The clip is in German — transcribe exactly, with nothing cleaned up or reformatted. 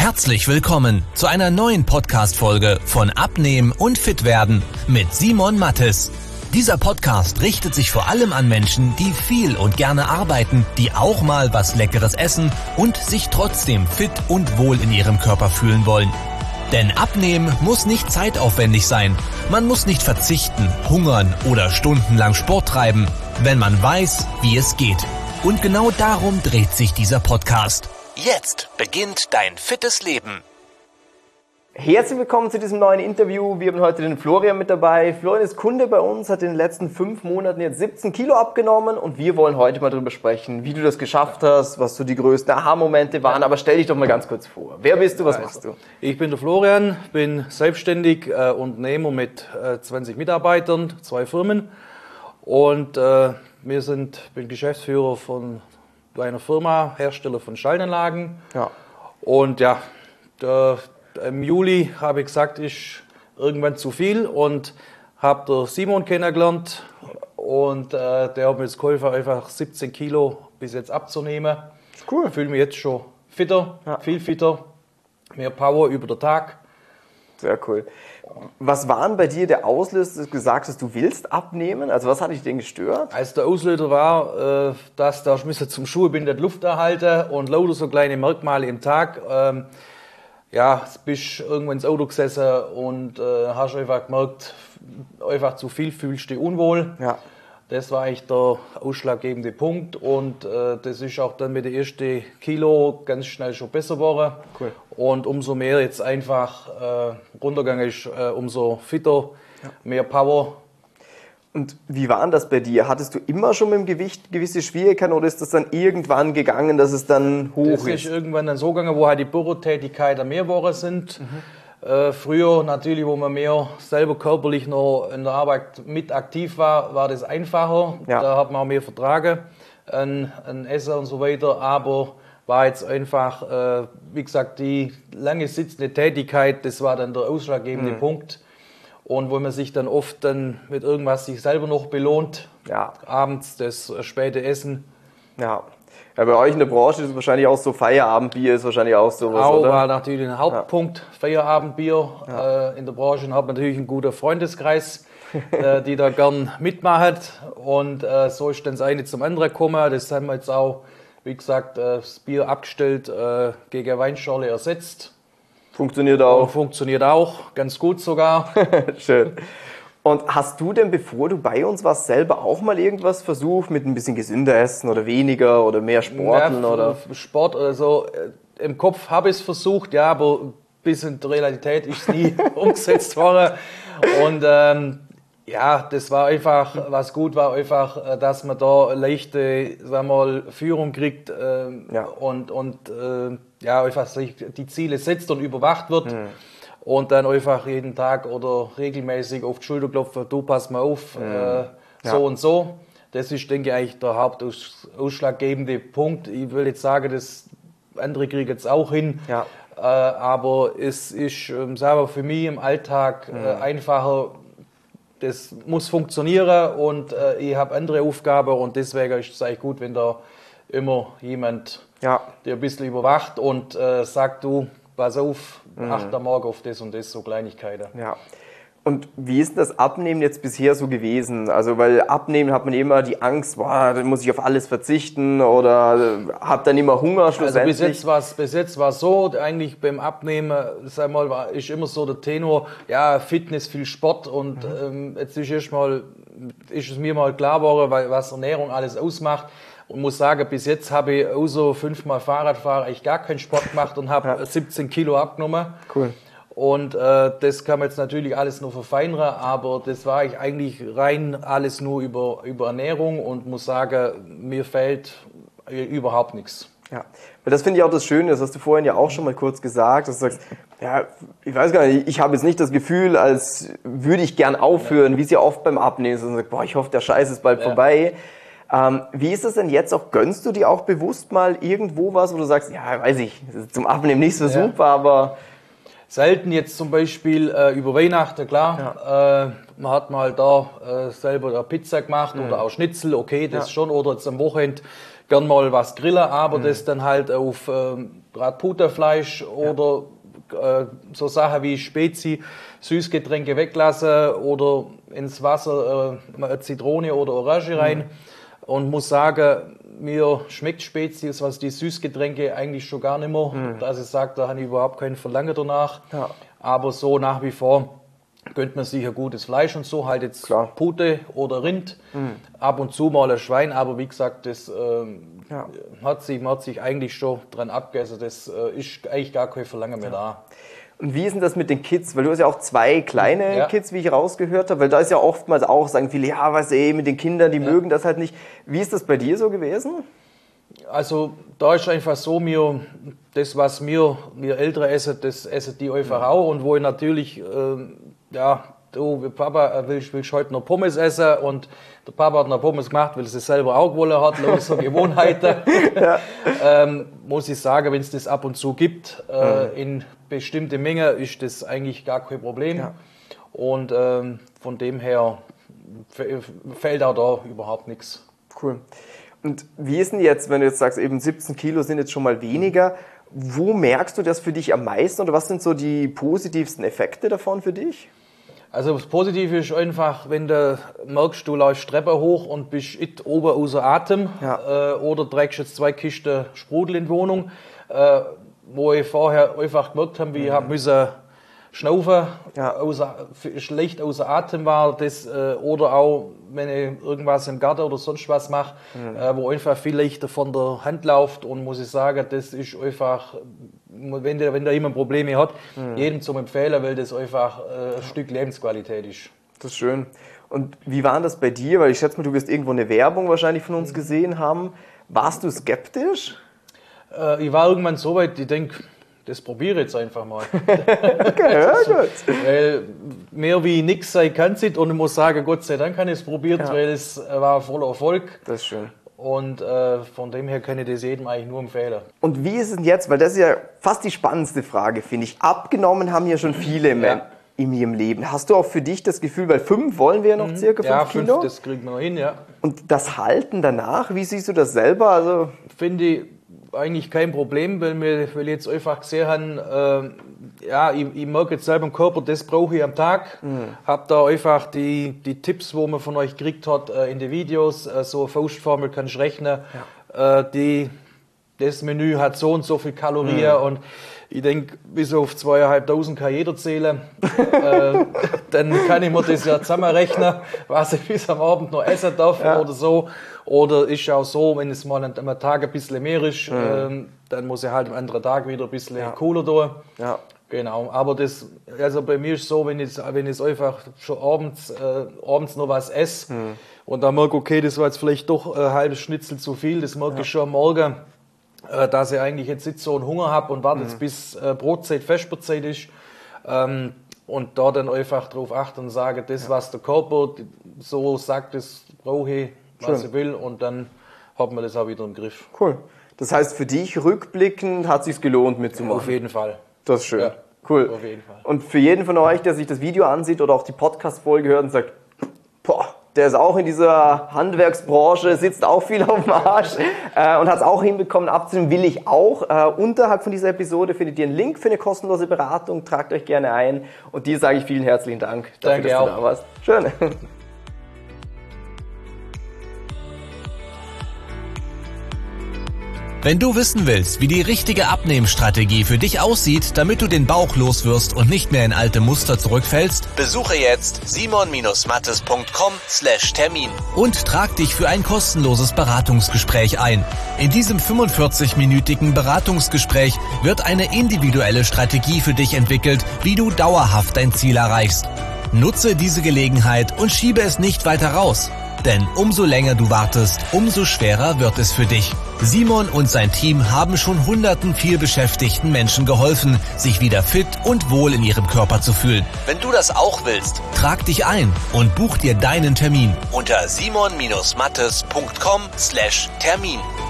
Herzlich willkommen zu einer neuen Podcast-Folge von Abnehmen und Fitwerden mit Simon Mattes. Dieser Podcast richtet sich vor allem an Menschen, die viel und gerne arbeiten, die auch mal was Leckeres essen und sich trotzdem fit und wohl in ihrem Körper fühlen wollen. Denn Abnehmen muss nicht zeitaufwendig sein. Man muss nicht verzichten, hungern oder stundenlang Sport treiben, wenn man weiß, wie es geht. Und genau darum dreht sich dieser Podcast. Jetzt beginnt dein fittes Leben. Herzlich willkommen zu diesem neuen Interview. Wir haben heute den Florian mit dabei. Florian ist Kunde bei uns, hat in den letzten fünf Monaten jetzt siebzehn Kilo abgenommen und wir wollen heute mal darüber sprechen, wie du das geschafft hast, was so die größten Aha-Momente waren. Aber stell dich doch mal ganz kurz vor. Wer bist du, was also, machst du? Ich bin der Florian, bin selbstständig äh, Unternehmer mit äh, zwanzig Mitarbeitern, zwei Firmen und äh, wir sind, bin Geschäftsführer von einer Firma, Hersteller von Schaltanlagen. Ja. Und ja, der, im Juli habe ich gesagt, ist irgendwann zu viel und habe der Simon kennengelernt und äh, der hat mir jetzt geholfen, einfach siebzehn Kilo bis jetzt abzunehmen. Cool. Ich fühle mich jetzt schon fitter, Ja. viel fitter, mehr Power über den Tag. Sehr cool. Was war denn bei dir der Auslöser, dass du gesagt hast, du willst abnehmen? Also was hat dich denn gestört? Als der Auslöser war, äh, dass da müssen zum Schuhe bindet Luft erhalten und lauter so kleine Merkmale im Tag. Ähm, ja, bist irgendwann ins Auto gesessen und äh, hast einfach gemerkt, einfach zu viel, fühlst dich unwohl. Ja. Das war eigentlich der ausschlaggebende Punkt und äh, das ist auch dann mit den ersten Kilo ganz schnell schon besser geworden. Cool. Und umso mehr jetzt einfach äh, runtergegangen ist, äh, umso fitter, ja. Mehr Power. Und wie war denn das bei dir? Hattest du immer schon mit dem Gewicht gewisse Schwierigkeiten oder ist das dann irgendwann gegangen, dass es dann hoch das ist? Das ist irgendwann dann so gegangen, wo halt die Bürotätigkeiten mehr geworden sind. Mhm. Äh, früher natürlich, wo man mehr selber körperlich noch in der Arbeit mit aktiv war, war das einfacher. Ja. Da hat man auch mehr vertragen an, an Essen und so weiter. Aber war jetzt einfach, äh, wie gesagt, die lange sitzende Tätigkeit, das war dann der ausschlaggebende mhm. Punkt. Und wo man sich dann oft dann mit irgendwas sich selber noch belohnt, ja. abends das späte Essen. Ja. Ja, bei euch in der Branche ist es wahrscheinlich auch so, Feierabendbier ist wahrscheinlich auch sowas, auch oder? War natürlich ein Hauptpunkt, ja. Feierabendbier. Ja. Äh, in der Branche hat man natürlich einen guten Freundeskreis, äh, die da gern mitmachen. Und äh, so ist dann das eine zum anderen gekommen. Das haben wir jetzt auch, wie gesagt, äh, das Bier abgestellt, äh, gegen Weinschorle ersetzt. Funktioniert auch. Und funktioniert auch, ganz gut sogar. Schön. Und hast du denn, bevor du bei uns warst, selber auch mal irgendwas versucht mit ein bisschen gesünder essen oder weniger oder mehr Sporteln? Ja, oder? Sport oder so. Äh, Im Kopf habe ich es versucht, ja, aber bis in der Realität ist es nie umgesetzt worden. Und ähm, ja, das war einfach, was gut war, einfach, dass man da eine leichte, sagen wir mal, Führung kriegt äh, ja. und, und äh, ja, einfach sich die Ziele setzt und überwacht wird. Mhm. Und dann einfach jeden Tag oder regelmäßig auf die Schulter klopfen, du pass mal auf, mhm. äh, so ja. und so. Das ist, denke ich, eigentlich der hauptausschlaggebende Punkt. Ich will jetzt sagen, das andere kriege jetzt auch hin. Ja. Äh, aber es ist ähm, selber für mich im Alltag mhm. äh, einfacher. Das muss funktionieren und äh, ich habe andere Aufgaben und deswegen ist es eigentlich gut, wenn da immer jemand ja. der ein bisschen überwacht und äh, sagt, du, pass auf, mhm. achte morgen auf das und das, so Kleinigkeiten. Ja. Und wie ist das Abnehmen jetzt bisher so gewesen? Also, weil Abnehmen hat man immer die Angst, boah, dann muss ich auf alles verzichten oder hat dann immer Hunger schlussendlich. Also bis jetzt war es bis jetzt war so, eigentlich beim Abnehmen, sag mal, war, ist immer so der Tenor, ja, Fitness, viel Sport und mhm. ähm, jetzt ist erstmal, ist es mir mal klar geworden, weil was Ernährung alles ausmacht. Und muss sagen, bis jetzt habe ich außer fünfmal Fahrradfahren eigentlich gar keinen Sport gemacht und habe ja. siebzehn Kilo abgenommen. Cool. Und äh, das kann man jetzt natürlich alles nur verfeinern, aber das war ich eigentlich rein alles nur über, über Ernährung und muss sagen, mir fehlt überhaupt nichts. Ja, weil das finde ich auch das Schöne, das hast du vorhin ja auch schon mal kurz gesagt, dass du sagst, ja, ich weiß gar nicht, ich habe jetzt nicht das Gefühl, als würde ich gern aufhören, ja. wie es ja oft beim Abnehmen ist und sagt, boah, ich hoffe, der Scheiß ist bald ja. vorbei. Ähm, wie ist das denn jetzt auch? Gönnst du dir auch bewusst mal irgendwo was, wo du sagst, ja, weiß ich, das ist zum Abnehmen nicht so ja. super, aber... Selten jetzt zum Beispiel äh, über Weihnachten, klar. Ja. Äh, man hat mal da äh, selber eine Pizza gemacht mhm. oder auch Schnitzel, okay, das ja. schon. Oder jetzt am Wochenende gern mal was grillen, aber mhm. das dann halt auf ähm, Bratputerfleisch oder ja. äh, so Sachen wie Spezi, Süßgetränke weglassen oder ins Wasser äh, eine Zitrone oder Orange rein. Mhm. Und muss sagen, mir schmeckt Spezi, was die Süßgetränke eigentlich schon gar nicht mehr. Mhm. Dass ich sage, da habe ich überhaupt kein Verlangen danach. Ja. Aber so nach wie vor gönnt man sich ein gutes Fleisch und so, halt jetzt Klar. Pute oder Rind, mhm. ab und zu mal ein Schwein, aber wie gesagt, das ähm, ja. hat, sich, man hat sich eigentlich schon dran abgegessen, das äh, ist eigentlich gar kein Verlangen mehr ja. da. Und wie ist denn das mit den Kids? Weil du hast ja auch zwei kleine ja. Kids, wie ich rausgehört habe, weil da ist ja oftmals auch, sagen viele, ja, was eh, mit den Kindern, die ja. mögen das halt nicht. Wie ist das bei dir so gewesen? Also da ist einfach so, mir das, was wir, wir Ältere essen, das essen die einfach ja. auch. Und wo ich natürlich, äh, ja, du, Papa, willst, willst heute noch Pommes essen? Und der Papa hat noch Pommes gemacht, weil er es selber auch gewollt hat, los so Gewohnheiten. ja. ähm, muss ich sagen, wenn es das ab und zu gibt, äh, mhm. in bestimmte Menge, ist das eigentlich gar kein Problem. Ja. Und ähm, von dem her fällt auch da überhaupt nichts. Cool. Und wie ist denn jetzt, wenn du jetzt sagst, eben siebzehn Kilo sind jetzt schon mal weniger, wo merkst du das für dich am meisten oder was sind so die positivsten Effekte davon für dich? Also das Positive ist einfach, wenn du merkst, du läufst Treppe hoch und bist it oben außer Atem ja. äh, oder trägst jetzt zwei Kisten Sprudel in die Wohnung, äh, wo ich vorher einfach gemerkt habe, wie mhm. ich habe müssen schnaufen, ja. außer, schlecht außer Atem war, das, äh, oder auch, wenn ich irgendwas im Garten oder sonst was mache, mhm. äh, wo einfach viel leichter von der Hand läuft und muss ich sagen, das ist einfach, wenn der, wenn da jemand Probleme hat, mhm. jedem zum Empfehlen, weil das einfach äh, ein Stück Lebensqualität ist. Das ist schön. Und wie war das bei dir? Weil ich schätze mal, du wirst irgendwo eine Werbung wahrscheinlich von uns gesehen haben. Warst du skeptisch? Äh, ich war irgendwann so weit, ich denke, das probiere ich jetzt einfach mal. Okay, ja, gut. Weil mehr wie nichts sein kann es nicht und ich muss sagen, Gott sei Dank habe ich es probiert, ja. weil es war voller Erfolg. Das ist schön. Und äh, von dem her kann ich das jedem eigentlich nur empfehlen. Und wie ist es denn jetzt, weil das ist ja fast die spannendste Frage, finde ich. Abgenommen haben ja schon viele ja. in ihrem Leben. Hast du auch für dich das Gefühl, weil fünf wollen wir ja noch mhm. circa fünf ja, Kilo? Ja, das kriegen wir noch hin, ja. Und das Halten danach, wie siehst du das selber? Also finde ich eigentlich kein Problem, weil wir weil jetzt einfach gesehen haben, äh, ja, ich, ich merke jetzt selber im Körper, das brauche ich am Tag. Mhm. Hab da einfach die, die Tipps, wo man von euch gekriegt hat, äh, in den Videos, äh, so eine Faustformel kannst du rechnen. Ja. Äh, die, das Menü hat so und so viel Kalorien mhm. und ich denke, bis auf zweieinhalbtausend kann jeder zählen. äh, dann kann ich mir das ja zusammenrechnen, was ich bis am Abend noch essen darf ja. oder so. Oder ist auch so, wenn es mal an einem Tag ein bisschen mehr ist, mhm. ähm, dann muss ich halt am anderen Tag wieder ein bisschen ja. cooler tun. Ja. Genau. Aber das, also bei mir ist so, wenn ich, wenn ich einfach schon abends, äh, abends noch was esse mhm. und dann merke, okay, das war jetzt vielleicht doch ein halbes Schnitzel zu viel, das merke ja. ich schon am Morgen, äh, dass ich eigentlich jetzt nicht so einen Hunger habe und warte mhm. jetzt bis äh, Brotzeit, Vesperzeit ist. Ähm, und da dann einfach darauf achten und sagen, das, ja. was der Körper so sagt, das brauche ich, was Schön. ich will, und dann hat man das auch wieder im Griff. Cool. Das heißt, für dich rückblickend hat es sich gelohnt mitzumachen? Auf jeden Fall. Das ist schön. Ja, cool. Auf jeden Fall. Und für jeden von euch, der sich das Video ansieht oder auch die Podcast-Folge hört und sagt, boah, der ist auch in dieser Handwerksbranche, sitzt auch viel auf dem Arsch äh, und hat es auch hinbekommen abzunehmen, will ich auch. Äh, unterhalb von dieser Episode findet ihr einen Link für eine kostenlose Beratung, tragt euch gerne ein und dir sage ich vielen herzlichen Dank dafür, Danke dass auch. du da warst. Schön. Wenn du wissen willst, wie die richtige Abnehmstrategie für dich aussieht, damit du den Bauch loswirst und nicht mehr in alte Muster zurückfällst, besuche jetzt simon mattes punkt com slash Termin und trag dich für ein kostenloses Beratungsgespräch ein. In diesem fünfundvierzig-minütigen Beratungsgespräch wird eine individuelle Strategie für dich entwickelt, wie du dauerhaft dein Ziel erreichst. Nutze diese Gelegenheit und schiebe es nicht weiter raus. Denn umso länger du wartest, umso schwerer wird es für dich. Simon und sein Team haben schon hunderten vielbeschäftigten Menschen geholfen, sich wieder fit und wohl in ihrem Körper zu fühlen. Wenn du das auch willst, trag dich ein und buch dir deinen Termin unter simon mattes punkt com slash Termin.